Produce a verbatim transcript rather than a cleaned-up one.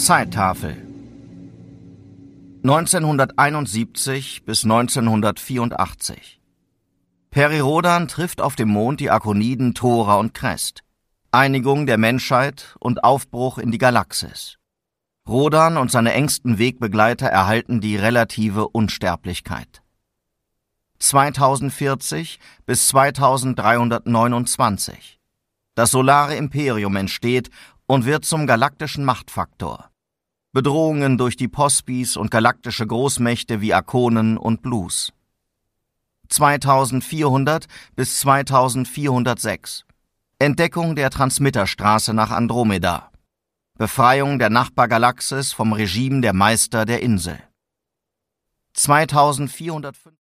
Zeittafel neunzehnhunderteinundsiebzig bis neunzehnhundertvierundachtzig. Peri Rodan trifft auf dem Mond die Arkoniden Thora und Crest. Einigung der Menschheit und Aufbruch in die Galaxis. Rodan und seine engsten Wegbegleiter erhalten die relative Unsterblichkeit. zweitausendvierzig bis zweitausenddreihundertneunundzwanzig. Das solare Imperium entsteht und wird zum galaktischen Machtfaktor. Bedrohungen durch die Pospis und galaktische Großmächte wie Arkonen und Blues. zweitausendvierhundert bis zweitausendvierhundertsechs. Entdeckung der Transmitterstraße nach Andromeda. Befreiung der Nachbargalaxis vom Regime der Meister der Insel. zweitausendvierhundertfünf